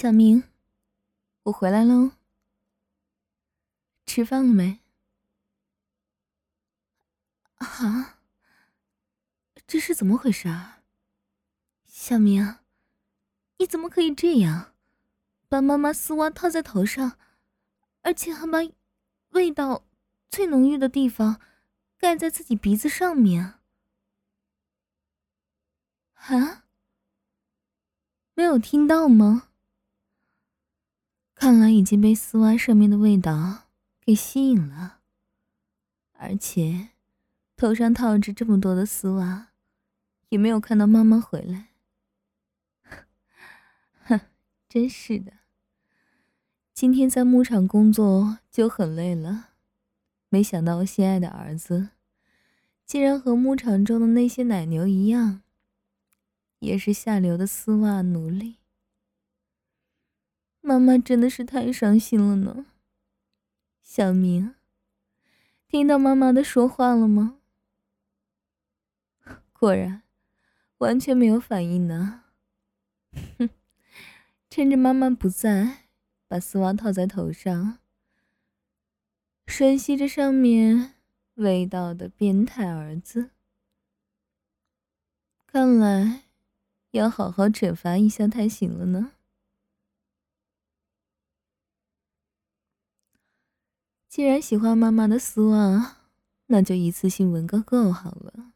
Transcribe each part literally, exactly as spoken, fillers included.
小明，我回来喽。吃饭了没？啊，这是怎么回事啊？小明，你怎么可以这样，把妈妈丝袜套在头上，而且还把味道最浓郁的地方盖在自己鼻子上面？啊？没有听到吗？看来已经被丝袜上面的味道给吸引了，而且头上套着这么多的丝袜，也没有看到妈妈回来。哼，真是的，今天在牧场工作就很累了，没想到我心爱的儿子竟然和牧场中的那些奶牛一样，也是下流的丝袜奴隶。妈妈真的是太伤心了呢。小明，听到妈妈的说话了吗？果然完全没有反应呢。哼，趁着妈妈不在，把丝袜套在头上，吮吸着上面味道的变态儿子。看来要好好惩罚一下才行了呢。既然喜欢妈妈的丝袜，那就一次性闻个够好了。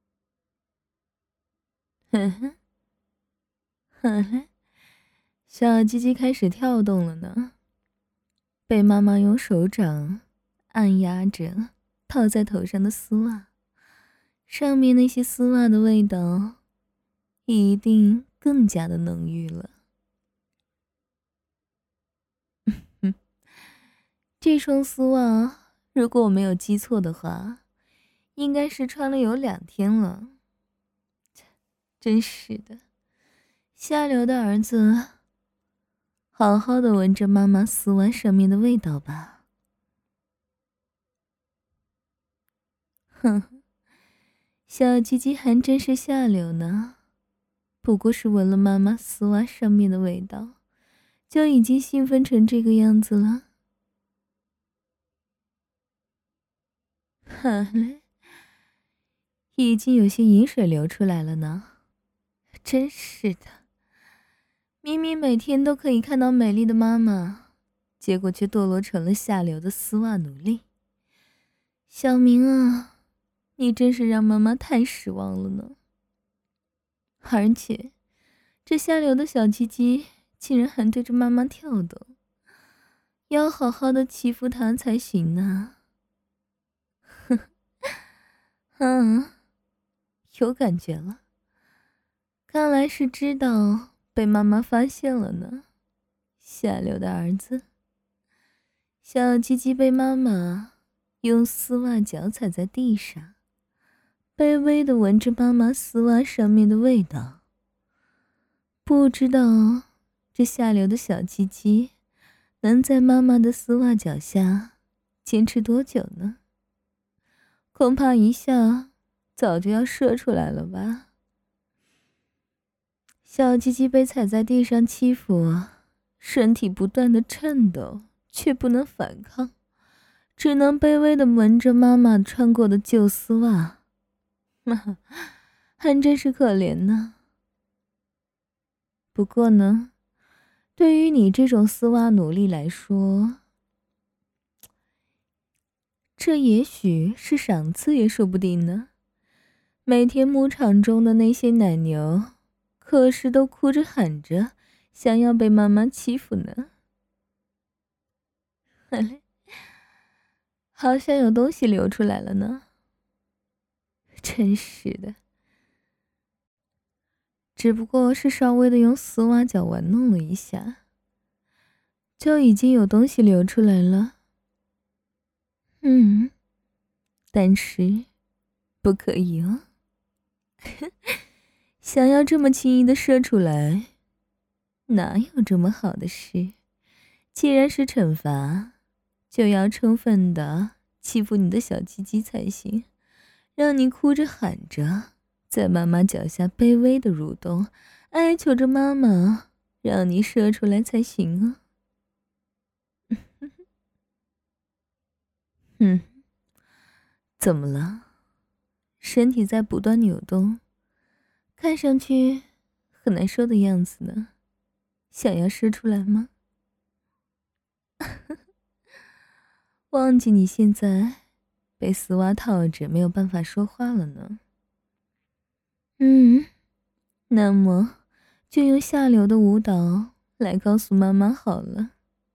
哼哼，好了，小鸡鸡开始跳动了呢，被妈妈用手掌按压着套在头上的丝袜，上面那些丝袜的味道一定更加的浓郁了。嗯，这双丝袜，如果我没有记错的话，应该是穿了有两天了。真是的，下流的儿子，好好的闻着妈妈丝袜上面的味道吧。哼，小鸡鸡还真是下流呢，不过是闻了妈妈丝袜上面的味道，就已经兴奋成这个样子了。好嘞，已经有些饮水流出来了呢。真是的，明明每天都可以看到美丽的妈妈，结果却堕落成了下流的丝袜奴隶。小明啊，你真是让妈妈太失望了呢。而且这下流的小鸡鸡竟然还对着妈妈跳动，要好好的欺负她才行呢。哼，嗯，有感觉了，看来是知道被妈妈发现了呢。下流的儿子，小鸡鸡被妈妈用丝袜脚踩在地上，卑微的闻着妈妈丝袜上面的味道。不知道这下流的小鸡鸡能在妈妈的丝袜脚下坚持多久呢？恐怕一下早就要射出来了吧。小鸡鸡被踩在地上欺负，身体不断的颤抖，却不能反抗，只能卑微的闻着妈妈穿过的旧丝袜。妈，还真是可怜呢。不过呢，对于你这种丝袜奴隶来说，这也许是赏赐也说不定呢。每天牧场中的那些奶牛，可是都哭着喊着想要被妈妈欺负呢。好像有东西流出来了呢。真是的，只不过是稍微的用丝袜脚玩弄了一下，就已经有东西流出来了。嗯，但是不可以哦。想要这么轻易的射出来，哪有这么好的事？既然是惩罚，就要充分的欺负你的小鸡鸡才行，让你哭着喊着，在妈妈脚下卑微的蠕动，哀求着妈妈让你射出来才行啊。嗯，怎么了？身体在不断扭动，看上去很难受的样子呢，想要射出来吗？忘记你现在被丝袜套着，没有办法说话了呢。嗯，那么就用下流的舞蹈来告诉妈妈好了。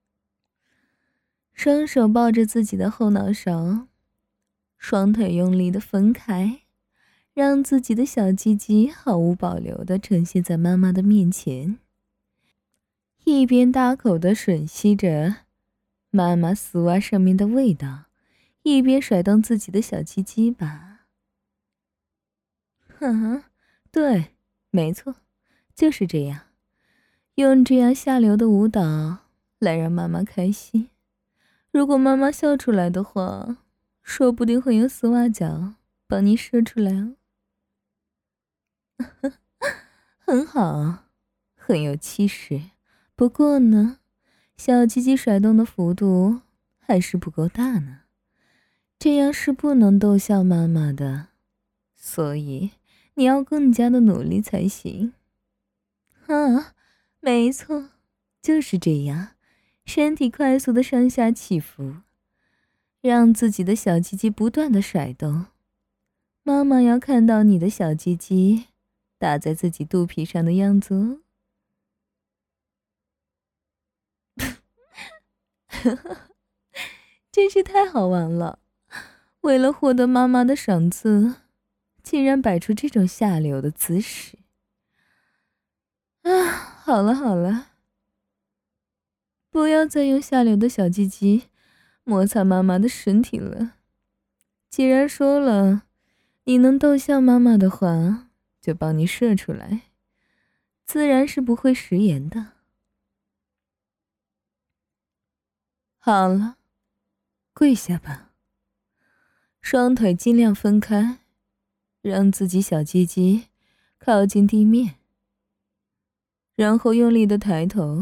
双手抱着自己的后脑勺，双腿用力的分开，让自己的小鸡鸡毫无保留地呈现在妈妈的面前，一边大口地吮吸着妈妈丝袜上面的味道，一边甩动自己的小鸡鸡吧。啊，对，没错，就是这样，用这样下流的舞蹈来让妈妈开心。如果妈妈笑出来的话，说不定会用丝袜脚帮你射出来哦。很好，很有气势。不过呢，小鸡鸡甩动的幅度还是不够大呢，这样是不能逗笑妈妈的，所以你要更加的努力才行。啊，没错，就是这样，身体快速的上下起伏，让自己的小鸡鸡不断的甩动。妈妈要看到你的小鸡鸡打在自己肚皮上的样子哦。真是太好玩了，为了获得妈妈的赏赐，竟然摆出这种下流的姿势。啊，好了好了，不要再用下流的小鸡鸡摩擦妈妈的身体了。既然说了，你能逗笑妈妈的话，就帮你射出来，自然是不会食言的。好了，跪下吧，双腿尽量分开，让自己小鸡鸡靠近地面，然后用力的抬头。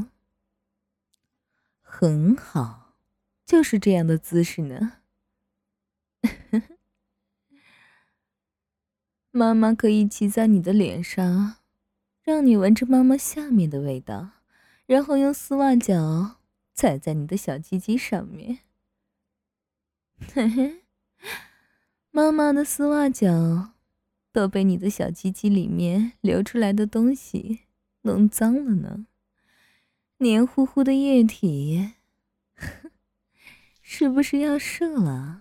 很好，就是这样的姿势呢。妈妈可以骑在你的脸上，让你闻着妈妈下面的味道，然后用丝袜脚踩在你的小鸡鸡上面。嘿嘿，妈妈的丝袜脚都被你的小鸡鸡里面流出来的东西弄脏了呢，黏糊糊的液体，是不是要射了？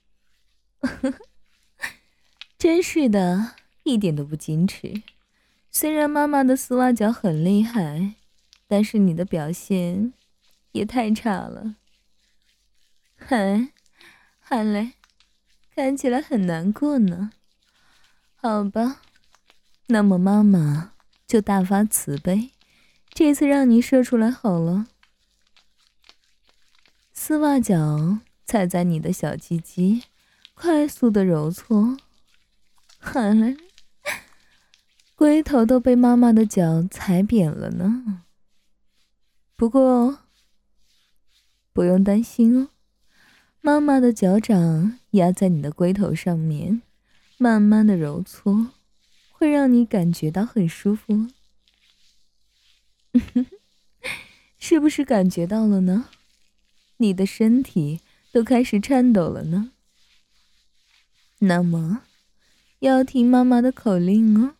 真是的，一点都不矜持。虽然妈妈的丝袜脚很厉害，但是你的表现也太差了。嗨，韩雷，看起来很难过呢。好吧，那么妈妈就大发慈悲，这次让你射出来好了。丝袜脚踩在你的小鸡鸡，快速的揉搓。韩雷，龟头都被妈妈的脚踩扁了呢。不过不用担心哦，妈妈的脚掌压在你的龟头上面，慢慢的揉搓，会让你感觉到很舒服。是不是感觉到了呢？你的身体都开始颤抖了呢。那么要听妈妈的口令哦。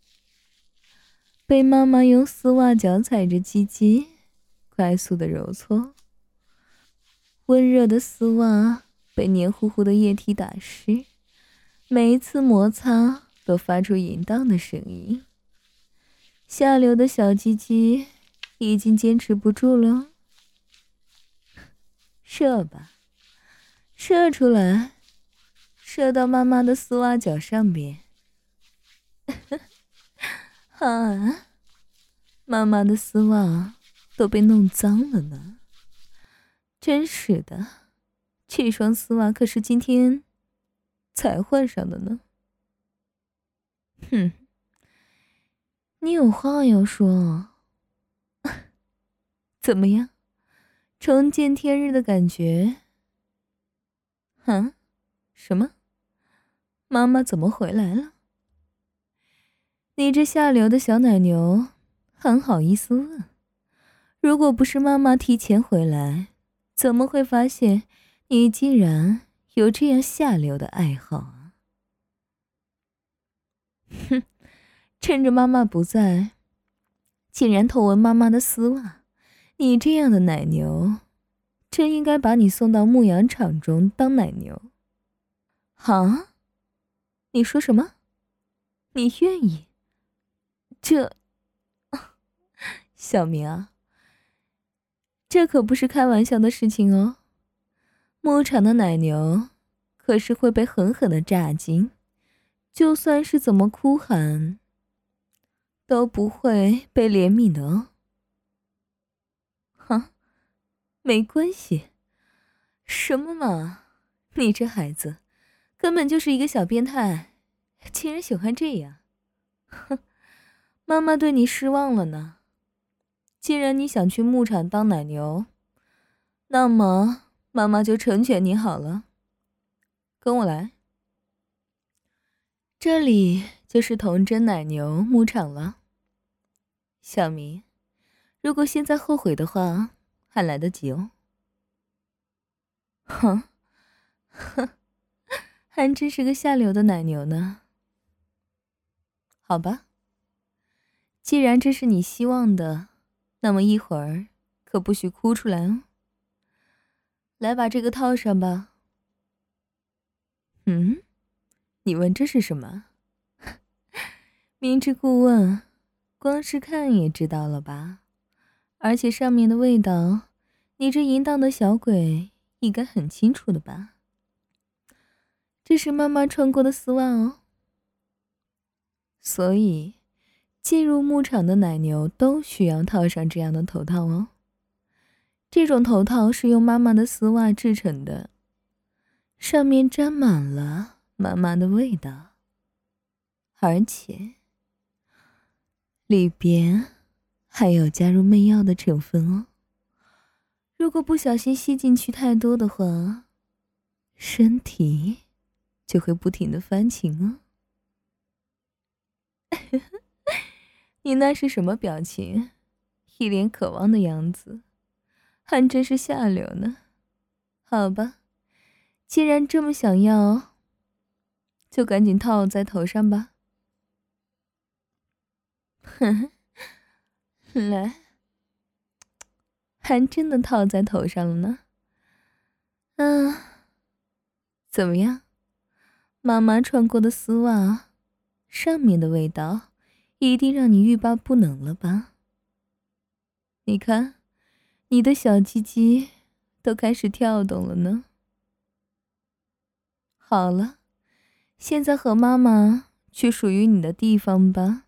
被妈妈用丝袜脚踩着鸡鸡，快速的揉搓，温热的丝袜被黏糊糊的液体打湿，每一次摩擦都发出淫荡的声音。下流的小鸡鸡已经坚持不住了，射吧，射出来，射到妈妈的丝袜脚上边。啊，妈妈的丝袜都被弄脏了呢。真是的，这双丝袜可是今天才换上的呢。哼，你有话要说？ 怎么样？重见天日的感觉？啊？什么？妈妈怎么回来了？你这下流的小奶牛，还好意思问？如果不是妈妈提前回来，怎么会发现你竟然有这样下流的爱好啊？哼，趁着妈妈不在，竟然偷闻妈妈的丝袜，你这样的奶牛，真应该把你送到牧羊场中当奶牛。啊？你说什么？你愿意？这，小明啊，这可不是开玩笑的事情哦。牧场的奶牛可是会被狠狠的榨精，就算是怎么哭喊，都不会被怜悯的哦。哈，没关系。什么嘛，你这孩子根本就是一个小变态，竟然喜欢这样。哼，妈妈对你失望了呢。既然你想去牧场当奶牛，那么妈妈就成全你好了。跟我来，这里就是童真奶牛牧场了。小明，如果现在后悔的话，还来得及哦。哼，哼，还真是个下流的奶牛呢。好吧，既然这是你希望的，那么一会儿可不许哭出来哦。来，把这个套上吧。嗯，你问这是什么？明知故问，光是看也知道了吧？而且上面的味道，你这淫荡的小鬼应该很清楚的吧？这是妈妈穿过的丝袜哦。所以，进入牧场的奶牛都需要套上这样的头套哦。这种头套是用妈妈的丝袜制成的，上面沾满了妈妈的味道，而且里边还有加入媚药的成分哦。如果不小心吸进去太多的话，身体就会不停的翻情哦。你那是什么表情？一脸渴望的样子，还真是下流呢。好吧，既然这么想要，就赶紧套在头上吧。哼，来，还真的套在头上了呢。嗯，怎么样？妈妈穿过的丝袜，上面的味道一定让你欲罢不能了吧？你看，你的小鸡鸡都开始跳动了呢。好了，现在和妈妈去属于你的地方吧。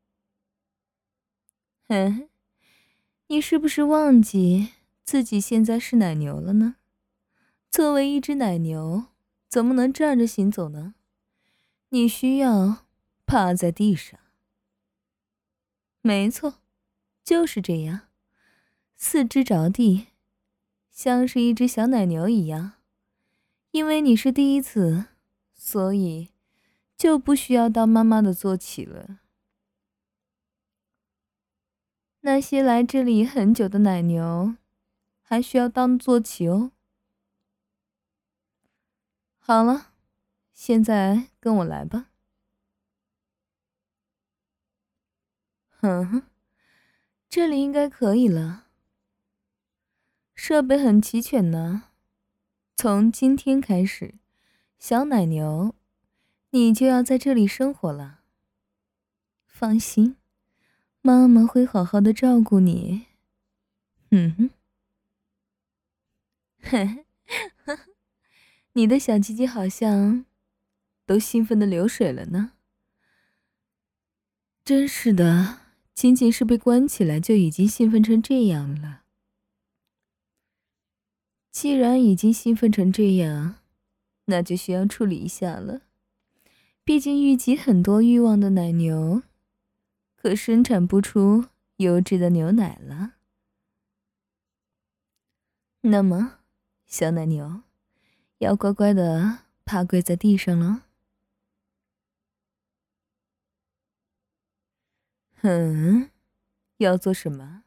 嘿，你是不是忘记自己现在是奶牛了呢？作为一只奶牛，怎么能站着行走呢？你需要趴在地上。没错，就是这样，四肢着地，像是一只小奶牛一样。因为你是第一次，所以就不需要当妈妈的坐骑了。那些来这里很久的奶牛，还需要当坐骑哦。好了，现在跟我来吧。哼哼，这里应该可以了，设备很齐全呢。从今天开始，小奶牛，你就要在这里生活了。放心，妈妈会好好的照顾你。嗯哼，嘿嘿，你的小鸡鸡好像都兴奋的流水了呢。真是的，仅仅是被关起来就已经兴奋成这样了。既然已经兴奋成这样，那就需要处理一下了。毕竟郁积很多欲望的奶牛，可生产不出优质的牛奶了。 那么，小奶牛，要乖乖的趴跪在地上了。嗯，要做什么？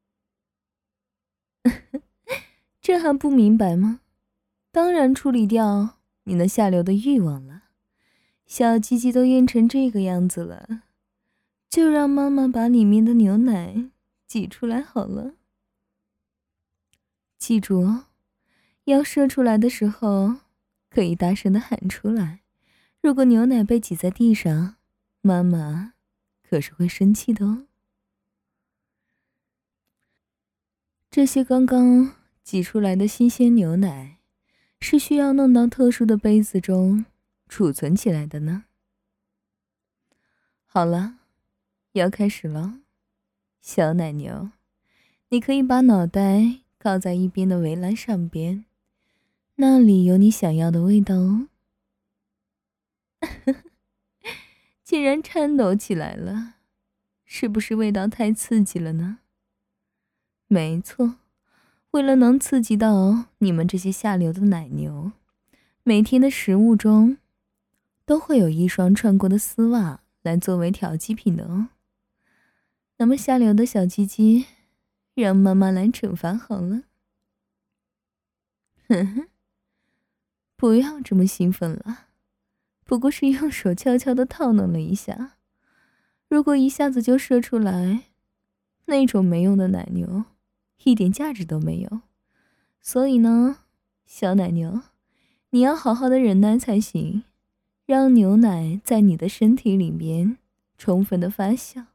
这还不明白吗？当然处理掉你那下流的欲望了。小鸡鸡都硬成这个样子了，就让妈妈把里面的牛奶挤出来好了。记住哦，要射出来的时候可以大声的喊出来。如果牛奶被挤在地上，妈妈可是会生气的哦。这些刚刚挤出来的新鲜牛奶是需要弄到特殊的杯子中储存起来的呢。好了，要开始了。小奶牛，你可以把脑袋靠在一边的围栏上边，那里有你想要的味道哦。竟然颤抖起来了，是不是味道太刺激了呢？没错，为了能刺激到你们这些下流的奶牛，每天的食物中都会有一双穿过的丝袜来作为调剂品的哦。那么下流的小鸡鸡，让妈妈来惩罚好了。哼哼，不要这么兴奋了，不过是用手悄悄地套弄了一下。如果一下子就射出来，那种没用的奶牛一点价值都没有。所以呢，小奶牛，你要好好的忍耐才行，让牛奶在你的身体里面充分的发酵。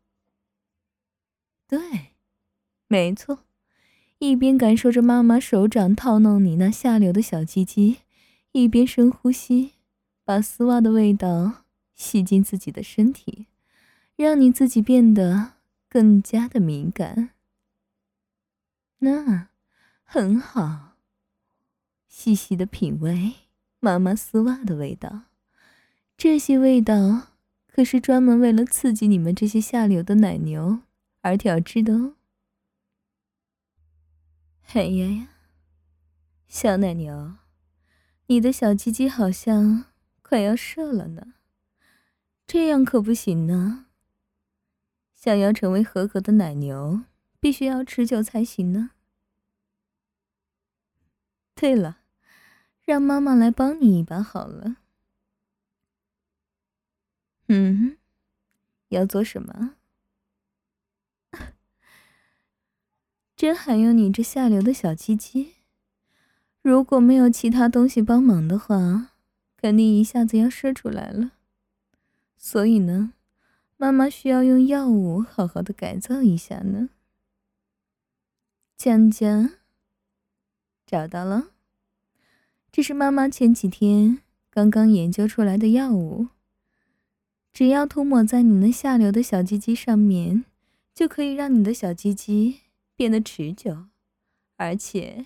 对，没错，一边感受着妈妈手掌套弄你那下流的小鸡鸡，一边深呼吸，把丝袜的味道吸进自己的身体，让你自己变得更加的敏感。那很好，细细的品味妈妈丝袜的味道，这些味道可是专门为了刺激你们这些下流的奶牛而调制的哦。哎呀呀，小奶牛，你的小鸡鸡好像快要射了呢，这样可不行呢。想要成为合格的奶牛，必须要持久才行呢。对了，让妈妈来帮你一把好了。嗯，要做什么？真还用你这下流的小鸡鸡？如果没有其他东西帮忙的话，肯定一下子要射出来了。所以呢，妈妈需要用药物好好的改造一下呢。江江，找到了，这是妈妈前几天刚刚研究出来的药物，只要涂抹在你那下流的小鸡鸡上面，就可以让你的小鸡鸡变得持久，而且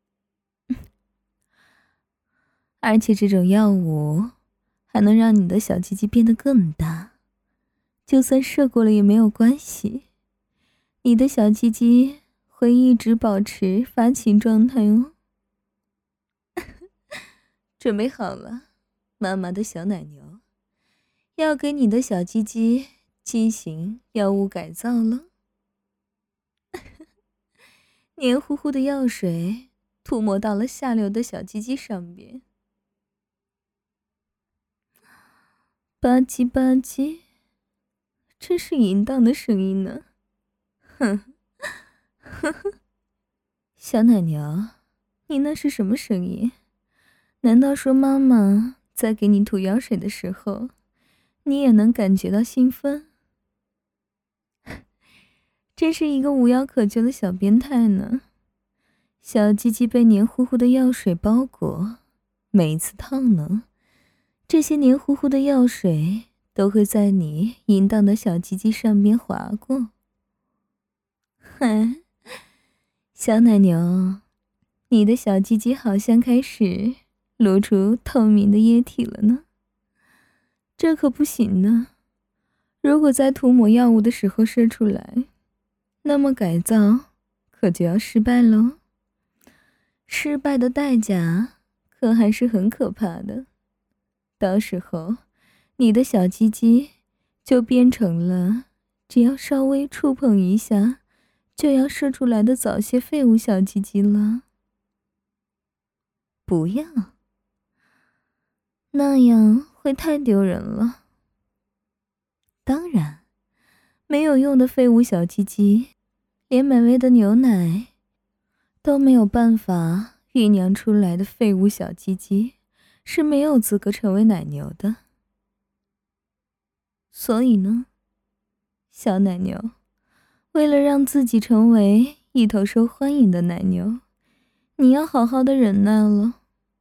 而且这种药物还能让你的小鸡鸡变得更大，就算射过了也没有关系，你的小鸡鸡会一直保持发情状态哦。准备好了，妈妈的小奶牛，要给你的小鸡鸡进行药物改造了。黏糊糊的药水涂抹到了下流的小鸡鸡上面，吧唧吧唧，真是淫荡的声音呢。哼，呵呵，小奶牛，你那是什么声音？难道说妈妈在给你涂药水的时候，你也能感觉到兴奋？真是一个无药可救的小变态呢。小鸡鸡被黏糊糊的药水包裹，每一次套弄，这些黏糊糊的药水都会在你淫荡的小鸡鸡上面划过。哼，小奶牛，你的小鸡鸡好像开始露出透明的液体了呢。这可不行呢，如果在涂抹药物的时候射出来，那么改造可就要失败喽。 失败的代价可还是很可怕的。到时候你的小鸡鸡就变成了只要稍微触碰一下就要射出来的早泄废物小鸡鸡了。不要，那样会太丢人了。当然，没有用的废物小鸡鸡，连美味的牛奶都没有办法酝酿出来的废物小鸡鸡是没有资格成为奶牛的。所以呢，小奶牛，为了让自己成为一头受欢迎的奶牛，你要好好的忍耐了。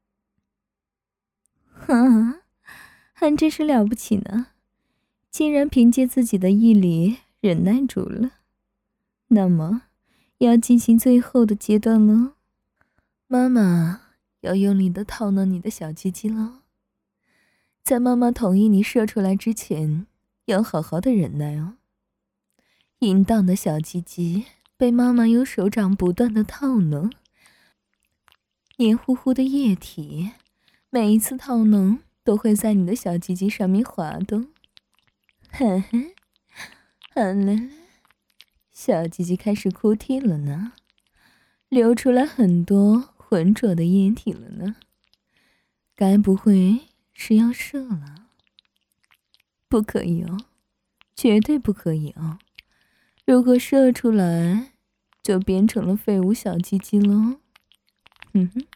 哈，还真是了不起呢，竟然凭借自己的毅力忍耐住了。那么要进行最后的阶段了，妈妈要用力的套弄你的小鸡鸡了。在妈妈同意你射出来之前，要好好的忍耐哦。淫荡的小鸡鸡被妈妈用手掌不断的套弄，黏糊糊的液体每一次套弄都会在你的小鸡鸡上面滑动。嘿嘿，好了，小鸡鸡开始哭啼了呢，流出来很多浑浊的液体了呢。该不会是要射了？不可以哦，绝对不可以哦。如果射出来，就变成了废物小鸡鸡了。嗯哼，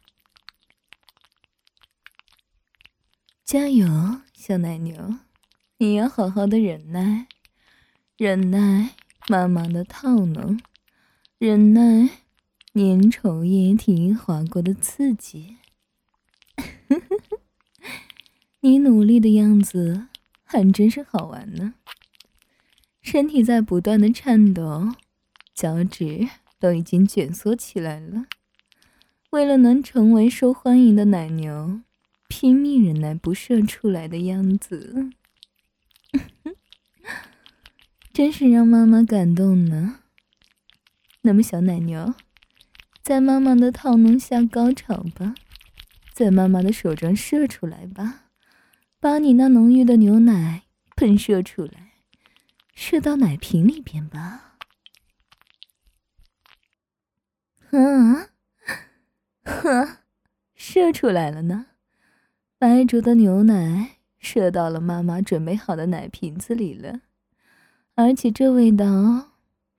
加油，小奶牛，你要好好的忍耐，忍耐妈妈的套弄，忍耐粘稠液体划过的刺激。你努力的样子还真是好玩呢。身体在不断的颤抖，脚趾都已经卷缩起来了。为了能成为受欢迎的奶牛，拼命忍耐不射出来的样子，真是让妈妈感动呢。那么小奶牛，在妈妈的套弄下高潮吧，在妈妈的手中射出来吧，把你那浓郁的牛奶喷射出来，射到奶瓶里边吧。啊，呵，射出来了呢，白灼的牛奶射到了妈妈准备好的奶瓶子里了，而且这味道，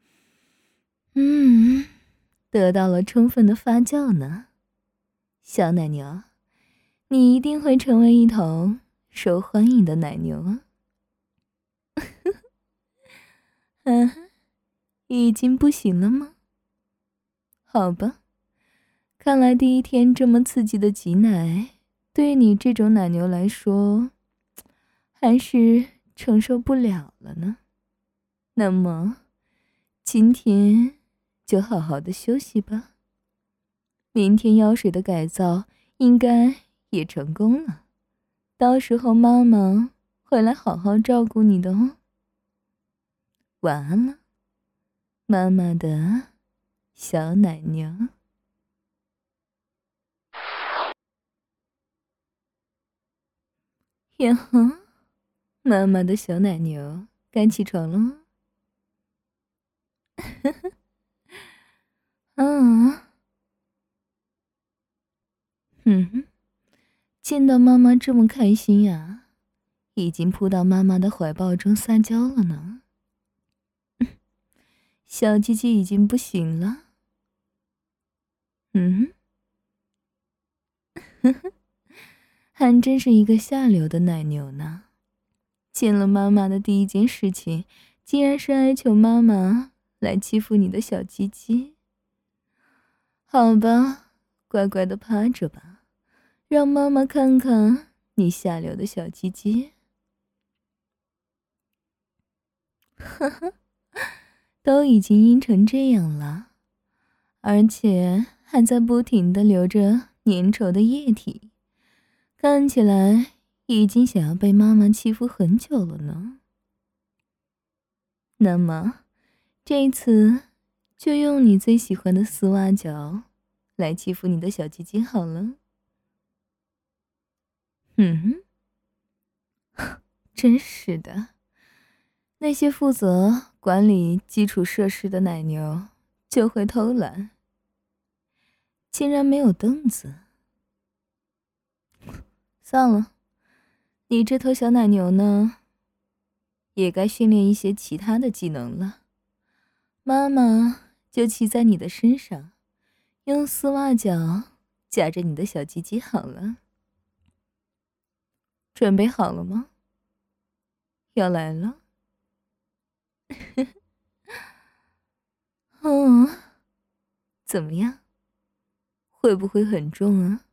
嗯，得到了充分的发酵呢。小奶牛，你一定会成为一头受欢迎的奶牛啊！嗯，已经不行了吗？好吧，看来第一天这么刺激的挤奶，对你这种奶牛来说，还是承受不了了呢。那么，今天就好好的休息吧。明天腰水的改造应该也成功了，到时候妈妈会来好好照顾你的哦。晚安了，妈妈的小奶牛。呀哈，妈妈的小奶牛该起床了吗？啊，嗯哼，见到妈妈这么开心呀，已经扑到妈妈的怀抱中撒娇了呢。小鸡鸡已经不行了。嗯哼，呵呵，还真是一个下流的奶牛呢。见了妈妈的第一件事情，竟然是哀求妈妈来欺负你的小鸡鸡。好吧，乖乖的趴着吧，让妈妈看看你下流的小鸡鸡。呵呵，都已经阴成这样了，而且还在不停地流着粘稠的液体，看起来已经想要被妈妈欺负很久了呢。那么，这次就用你最喜欢的丝袜脚来欺负你的小鸡鸡好了。嗯，真是的，那些负责管理基础设施的奶牛就会偷懒，竟然没有凳子。算了，你这头小奶牛呢，也该训练一些其他的技能了。妈妈就骑在你的身上，用丝袜脚夹着你的小鸡鸡好了。准备好了吗？要来了。哦，怎么样？会不会很重啊？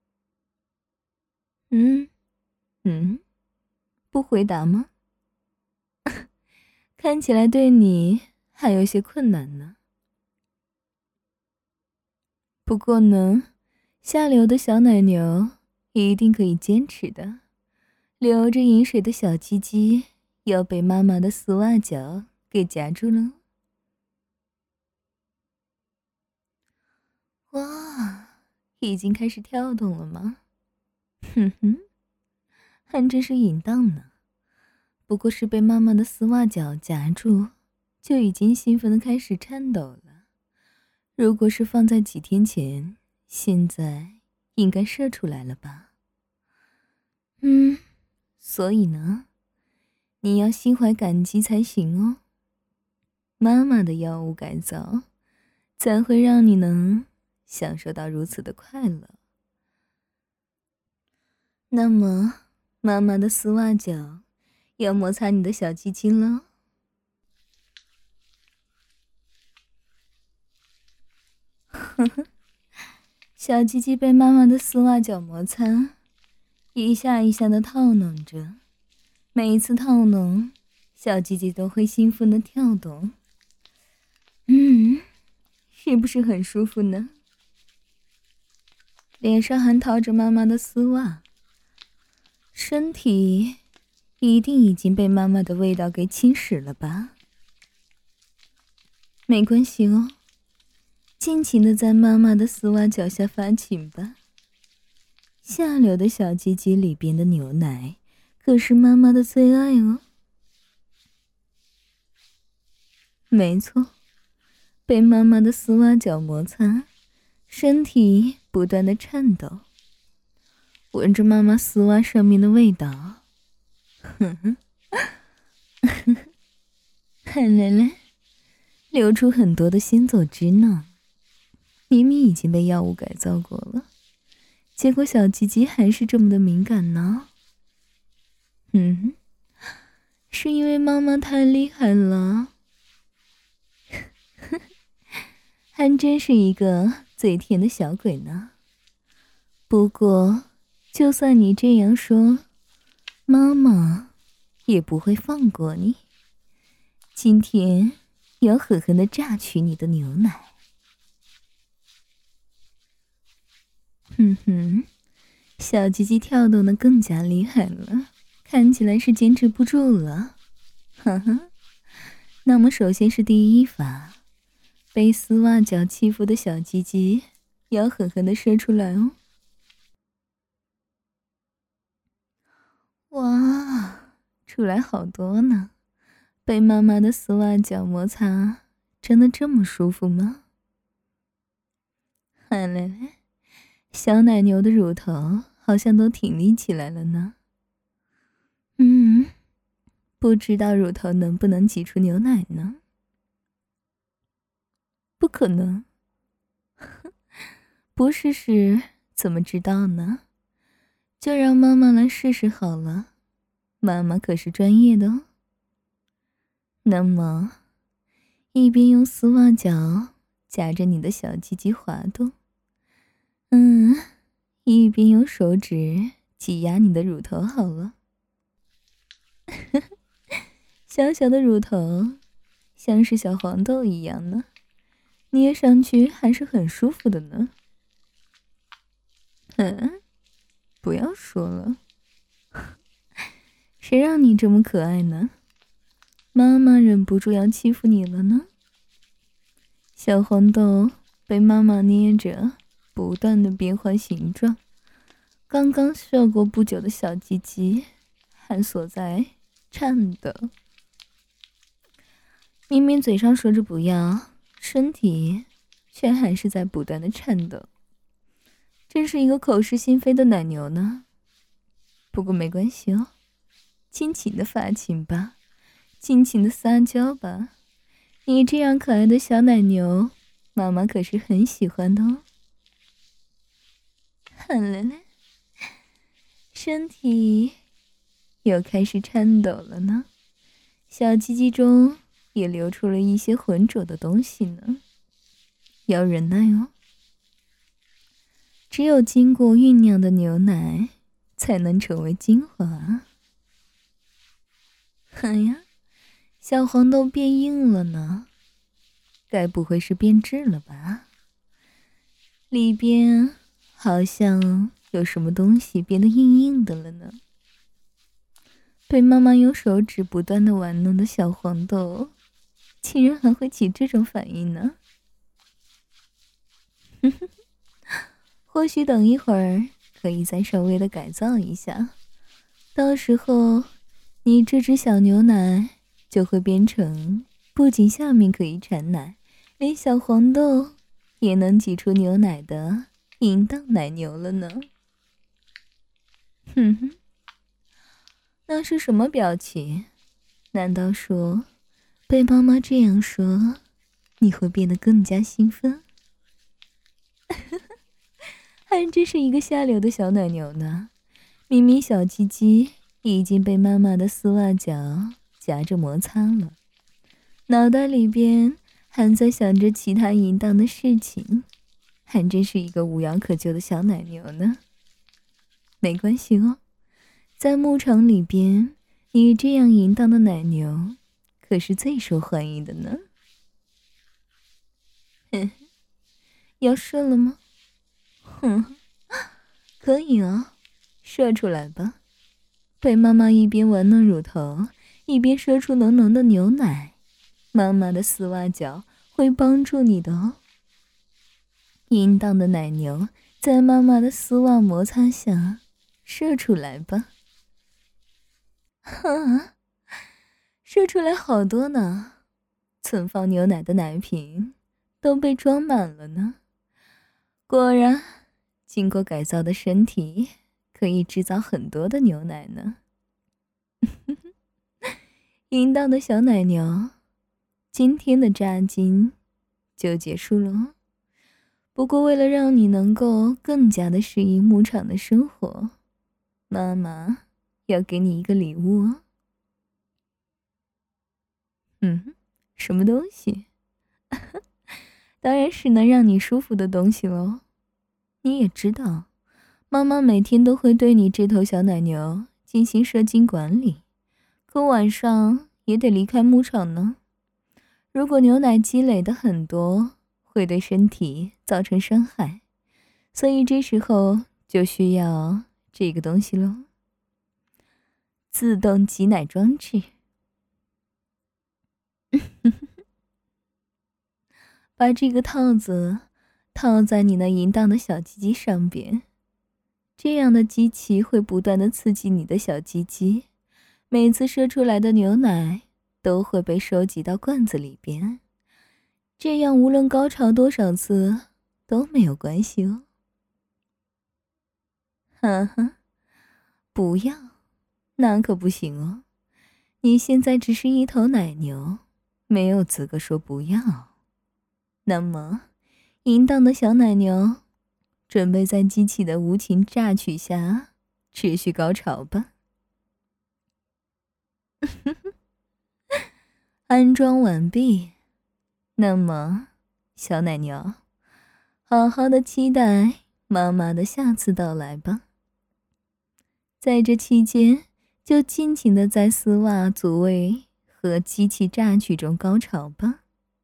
嗯嗯，不回答吗？看起来对你还有些困难呢。不过呢，下流的小奶牛一定可以坚持的。流着饮水的小鸡鸡要被妈妈的丝袜脚给夹住了。哇，已经开始跳动了吗？哼哼，还真是淫荡呢。不过是被妈妈的丝袜脚夹住，就已经兴奋的开始颤抖了。如果是放在几天前，现在应该射出来了吧？嗯，所以呢，你要心怀感激才行哦。妈妈的药物改造，才会让你能享受到如此的快乐。那么，妈妈的丝袜脚要摩擦你的小鸡鸡了。呵呵，小鸡鸡被妈妈的丝袜脚摩擦，一下一下的套弄着，每一次套弄，小鸡鸡都会兴奋的跳动。嗯，是不是很舒服呢？脸上还套着妈妈的丝袜，身体一定已经被妈妈的味道给侵蚀了吧？没关系哦，尽情的在妈妈的丝袜脚下发情吧。下流的小鸡鸡里边的牛奶可是妈妈的最爱哦。没错，被妈妈的丝袜脚摩擦，身体不断的颤抖，闻着妈妈丝袜上面的味道，哼哼，看来来流出很多的先走汁呢。明明已经被药物改造过了，结果小鸡鸡还是这么的敏感呢。嗯，是因为妈妈太厉害了。还真是一个嘴甜的小鬼呢。不过，就算你这样说，妈妈也不会放过你。今天要狠狠地榨取你的牛奶。哼哼，小鸡鸡跳动得更加厉害了，看起来是坚持不住了。哈哈，那么首先是第一法。被丝袜脚欺负的小鸡鸡要狠狠地射出来哦！哇，出来好多呢！被妈妈的丝袜脚摩擦，真的这么舒服吗？来来来，小奶牛的乳头好像都挺立起来了呢。嗯，不知道乳头能不能挤出牛奶呢？不可能，不试试怎么知道呢？就让妈妈来试试好了，妈妈可是专业的哦。那么，一边用丝袜脚夹着你的小鸡鸡滑动，嗯，一边用手指挤压你的乳头好了。小小的乳头，像是小黄豆一样呢。捏上去还是很舒服的呢。嗯，不要说了，谁让你这么可爱呢？妈妈忍不住要欺负你了呢。小黄豆被妈妈捏着， 不断的变换形状，刚刚射过不久的小鸡鸡还锁在颤抖。明明嘴上说着不要，身体却还是在不断的颤抖，真是一个口是心非的奶牛呢。不过没关系哦，尽情的发情吧，尽情的撒娇吧，你这样可爱的小奶牛，妈妈可是很喜欢的哦。好了嘞，身体又开始颤抖了呢，小鸡鸡中也流出了一些浑浊的东西呢，要忍耐哦。只有经过酝酿的牛奶才能成为精华。哎呀，小黄豆变硬了呢，该不会是变质了吧？里边好像有什么东西变得硬硬的了呢。被妈妈用手指不断的玩弄的小黄豆，竟然还会起这种反应呢。或许等一会儿可以再稍微的改造一下，到时候你这只小牛奶就会变成不仅下面可以产奶，连小黄豆也能挤出牛奶的淫荡奶牛了呢。哼哼，那是什么表情？难道说被妈妈这样说，你会变得更加兴奋？还真是一个下流的小奶牛呢！明明小鸡鸡已经被妈妈的丝袜脚夹着摩擦了，脑袋里边还在想着其他淫荡的事情，还真是一个无药可救的小奶牛呢。没关系哦，在牧场里边，你这样淫荡的奶牛可是最受欢迎的呢。哼，要射了吗？哼，可以啊，射出来吧。被妈妈一边玩弄乳头，一边射出浓浓的牛奶，妈妈的丝袜脚会帮助你的哦。淫荡的奶牛在妈妈的丝袜摩擦下射出来吧。哈，射出来好多呢，存放牛奶的奶瓶都被装满了呢。果然，经过改造的身体可以制造很多的牛奶呢。淫荡的小奶牛，今天的扎金就结束了哦。不过为了让你能够更加的适应牧场的生活，妈妈要给你一个礼物哦。嗯，什么东西？当然是能让你舒服的东西喽。你也知道，妈妈每天都会对你这头小奶牛进行射精管理，可晚上也得离开牧场呢。如果牛奶积累的很多，会对身体造成伤害，所以这时候就需要这个东西咯，自动挤奶装置。把这个套子套在你那淫荡的小鸡鸡上边，这样的机器会不断的刺激你的小鸡鸡，每次射出来的牛奶都会被收集到罐子里边，这样无论高潮多少次都没有关系哦。哈哈，不要，那可不行哦，你现在只是一头奶牛，没有资格说不要。那么淫荡的小奶牛，准备在机器的无情榨取下持续高潮吧。安装完毕，那么小奶牛，好好的期待妈妈的下次到来吧。在这期间，就尽情的在丝袜组位和机器榨取中高潮吧。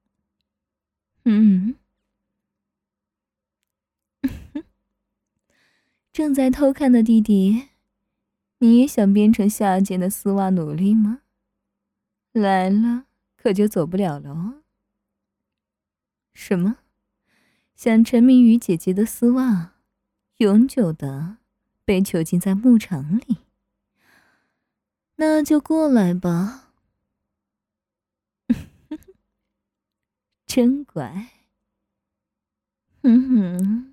嗯。正在偷看的弟弟，你也想变成下贱的丝袜奴隶吗？来了，可就走不了了哦。什么？ 想沉迷于姐姐的丝袜，永久的被囚禁在牧场里，那就过来吧。真乖。哼哼。